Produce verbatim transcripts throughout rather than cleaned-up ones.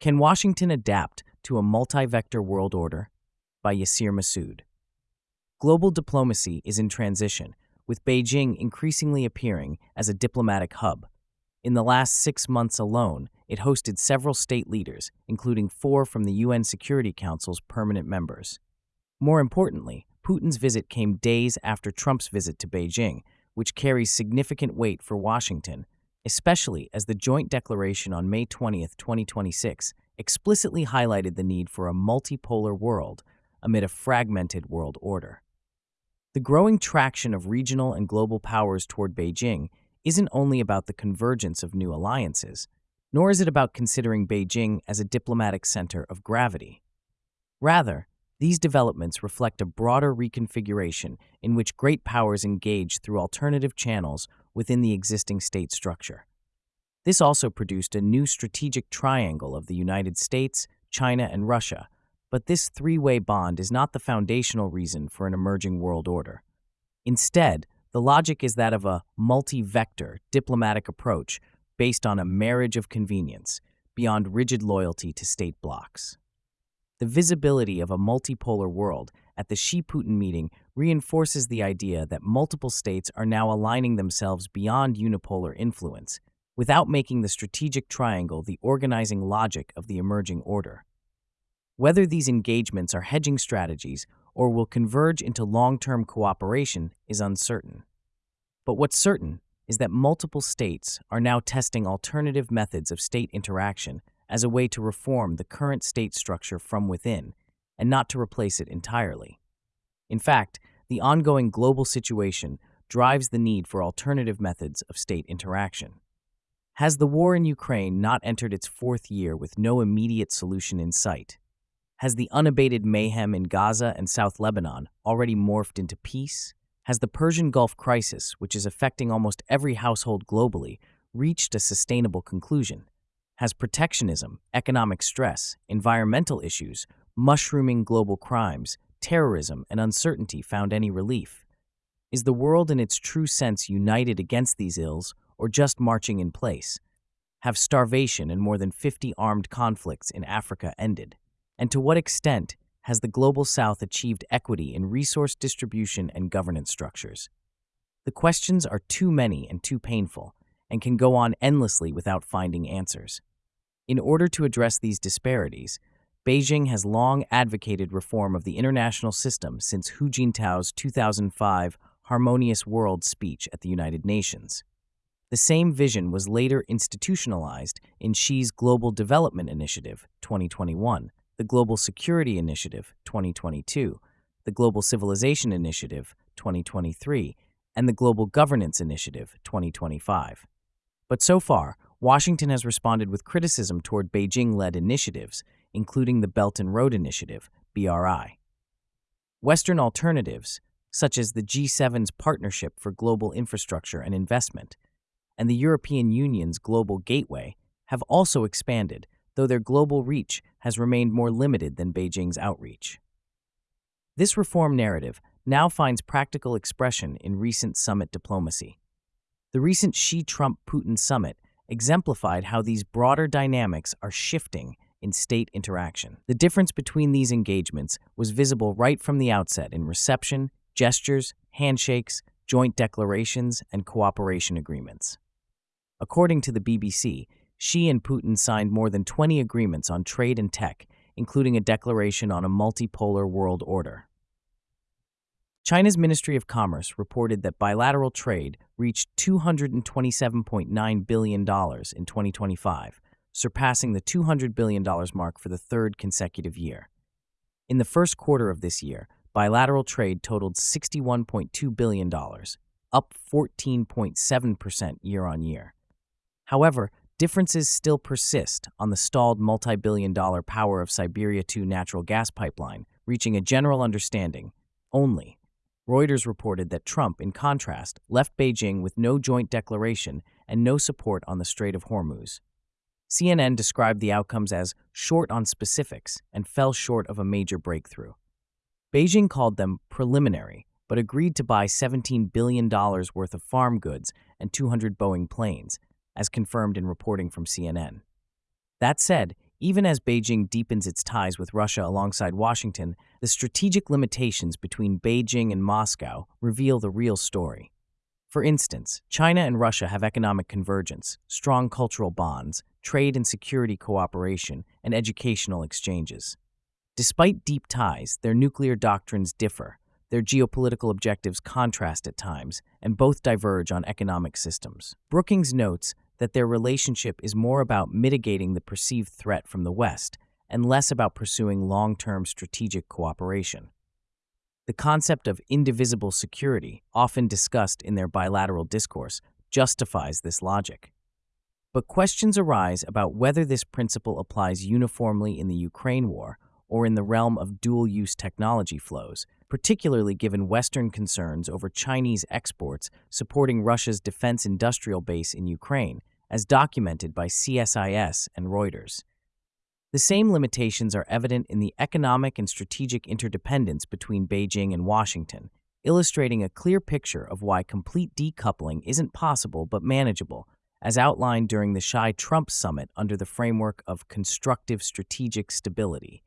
Can Washington adapt to a multi-vector world order? By Yasir Masood. Global diplomacy is in transition, with Beijing increasingly appearing as a diplomatic hub. In the last six months alone, it hosted several state leaders, including four from the U N Security Council's permanent members. More importantly, Putin's visit came days after Trump's visit to Beijing, which carries significant weight for Washington, especially as the joint declaration on May twentieth, twenty twenty-six, explicitly highlighted the need for a multipolar world amid a fragmented world order. The growing traction of regional and global powers toward Beijing isn't only about the convergence of new alliances, nor is it about considering Beijing as a diplomatic center of gravity. Rather, these developments reflect a broader reconfiguration in which great powers engage through alternative channels within the existing state structure. This also produced a new strategic triangle of the United States, China, and Russia, but this three-way bond is not the foundational reason for an emerging world order. Instead, the logic is that of a multi-vector diplomatic approach based on a marriage of convenience, beyond rigid loyalty to state blocs. The visibility of a multipolar world at the Xi-Putin meeting reinforces the idea that multiple states are now aligning themselves beyond unipolar influence, without making the strategic triangle the organizing logic of the emerging order. Whether these engagements are hedging strategies or will converge into long-term cooperation is uncertain. But what's certain is that multiple states are now testing alternative methods of state interaction as a way to reform the current state structure from within, and not to replace it entirely. In fact, the ongoing global situation drives the need for alternative methods of state interaction. Has the war in Ukraine not entered its fourth year with no immediate solution in sight? Has the unabated mayhem in Gaza and South Lebanon already morphed into peace? Has the Persian Gulf crisis, which is affecting almost every household globally, reached a sustainable conclusion? Has protectionism, economic stress, environmental issues, mushrooming global crimes, terrorism, and uncertainty found any relief? Is the world in its true sense united against these ills, or just marching in place? Have starvation and more than fifty armed conflicts in Africa ended? And to what extent has the Global South achieved equity in resource distribution and governance structures? The questions are too many and too painful, and can go on endlessly without finding answers. In order to address these disparities, Beijing has long advocated reform of the international system since Hu Jintao's two thousand five Harmonious World speech at the United Nations. The same vision was later institutionalized in Xi's Global Development Initiative twenty twenty-one, the Global Security Initiative twenty twenty-two, the Global Civilization Initiative twenty twenty-three, and the Global Governance Initiative twenty twenty-five. But so far, Washington has responded with criticism toward Beijing-led initiatives, including the Belt and Road Initiative, B R I. Western alternatives, such as the G seven's Partnership for Global Infrastructure and Investment, and the European Union's Global Gateway, have also expanded, though their global reach has remained more limited than Beijing's outreach. This reform narrative now finds practical expression in recent summit diplomacy. The recent Xi-Trump-Putin summit exemplified how these broader dynamics are shifting in state interaction. The difference between these engagements was visible right from the outset in reception, gestures, handshakes, joint declarations, and cooperation agreements. According to the B B C, Xi and Putin signed more than twenty agreements on trade and tech, including a declaration on a multipolar world order. China's Ministry of Commerce reported that bilateral trade reached two hundred twenty-seven point nine billion dollars in twenty twenty-five, surpassing the two hundred billion dollars mark for the third consecutive year. In the first quarter of this year, bilateral trade totaled sixty-one point two billion dollars, up fourteen point seven percent year-on-year. However, differences still persist on the stalled multi-billion dollar Power of Siberia two natural gas pipeline, reaching a general understanding only. Reuters reported that Trump, in contrast, left Beijing with no joint declaration and no support on the Strait of Hormuz. C N N described the outcomes as short on specifics and fell short of a major breakthrough. Beijing called them preliminary, but agreed to buy seventeen billion dollars worth of farm goods and two hundred Boeing planes, as confirmed in reporting from C N N. That said, Even as Beijing deepens its ties with Russia alongside Washington, the strategic limitations between Beijing and Moscow reveal the real story. For instance, China and Russia have economic convergence, strong cultural bonds, trade and security cooperation, and educational exchanges. Despite deep ties, their nuclear doctrines differ, their geopolitical objectives contrast at times, and both diverge on economic systems. Brookings notes that their relationship is more about mitigating the perceived threat from the West and less about pursuing long-term strategic cooperation. The concept of indivisible security, often discussed in their bilateral discourse, justifies this logic. But questions arise about whether this principle applies uniformly in the Ukraine war or in the realm of dual-use technology flows, particularly given Western concerns over Chinese exports supporting Russia's defense industrial base in Ukraine, as documented by C S I S and Reuters. The same limitations are evident in the economic and strategic interdependence between Beijing and Washington, illustrating a clear picture of why complete decoupling isn't possible but manageable, as outlined during the Xi-Trump summit under the framework of constructive strategic stability.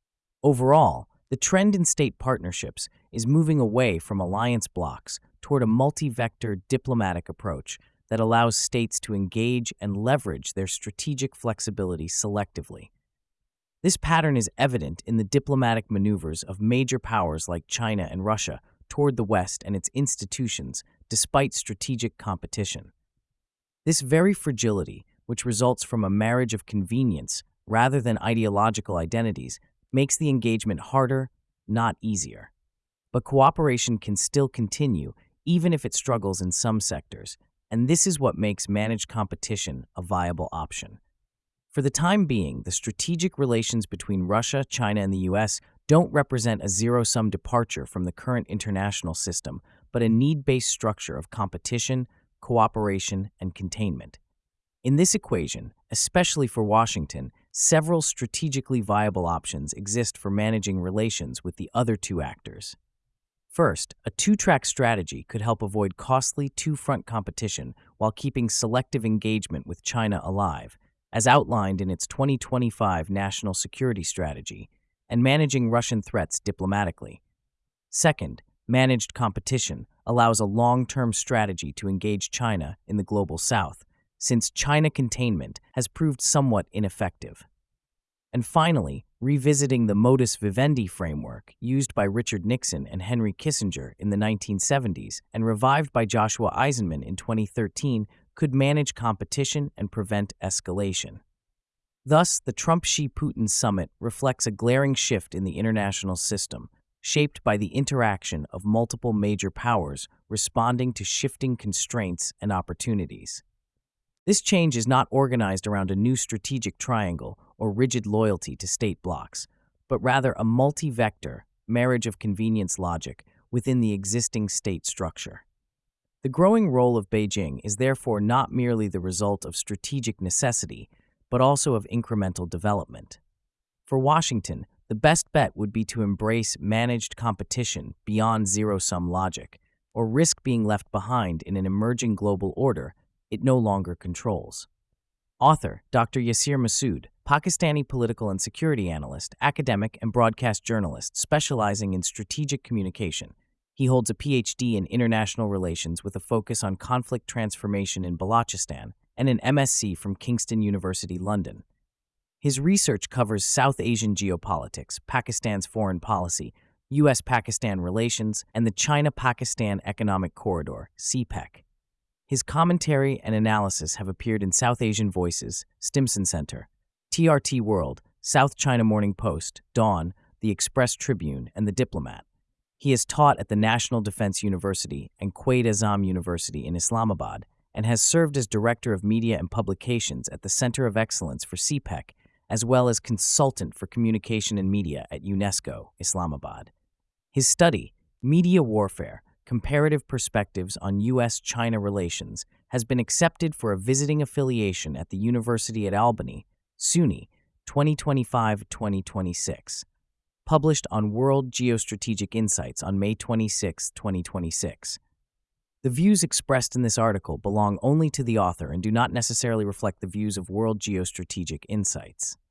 Overall, the trend in state partnerships is moving away from alliance blocs toward a multi-vector diplomatic approach that allows states to engage and leverage their strategic flexibility selectively. This pattern is evident in the diplomatic maneuvers of major powers like China and Russia toward the West and its institutions, despite strategic competition. This very fragility, which results from a marriage of convenience rather than ideological identities, makes the engagement harder, not easier. But cooperation can still continue, even if it struggles in some sectors, and this is what makes managed competition a viable option. For the time being, the strategic relations between Russia, China, and the U S don't represent a zero-sum departure from the current international system, but a need-based structure of competition, cooperation, and containment. In this equation, especially for Washington, several strategically viable options exist for managing relations with the other two actors. First, a two-track strategy could help avoid costly two-front competition while keeping selective engagement with China alive, as outlined in its twenty twenty-five National Security Strategy, and managing Russian threats diplomatically. Second, managed competition allows a long-term strategy to engage China in the global south, since China containment has proved somewhat ineffective. And finally, revisiting the modus vivendi framework used by Richard Nixon and Henry Kissinger in the nineteen seventies and revived by Joshua Eisenman in twenty thirteen could manage competition and prevent escalation. Thus, the Trump-Xi-Putin summit reflects a glaring shift in the international system, shaped by the interaction of multiple major powers responding to shifting constraints and opportunities. This change is not organized around a new strategic triangle or rigid loyalty to state blocs, but rather a multi-vector marriage of convenience logic within the existing state structure. The growing role of Beijing is therefore not merely the result of strategic necessity, but also of incremental development. For Washington, the best bet would be to embrace managed competition beyond zero-sum logic, or risk being left behind in an emerging global order it no longer controls. Author Doctor Yasir Masood, Pakistani political and security analyst, academic, and broadcast journalist specializing in strategic communication. He holds a P H D in international relations with a focus on conflict transformation in Balochistan and an M S c from Kingston University, London. His research covers South Asian geopolitics, Pakistan's foreign policy, U S Pakistan relations, and the China-Pakistan Economic Corridor, C PEC. His commentary and analysis have appeared in South Asian Voices, Stimson Center, T R T World, South China Morning Post, Dawn, The Express Tribune, and The Diplomat. He has taught at the National Defense University and Quaid-e-Azam University in Islamabad and has served as Director of Media and Publications at the Center of Excellence for C PEC, as well as Consultant for Communication and Media at UNESCO, Islamabad. His study, Media Warfare, Comparative Perspectives on U S China Relations, has been accepted for a visiting affiliation at the University at Albany, SUNY, twenty twenty-five to twenty twenty-six. Published on World Geostrategic Insights on May twenty-sixth, twenty twenty-six. The views expressed in this article belong only to the author and do not necessarily reflect the views of World Geostrategic Insights.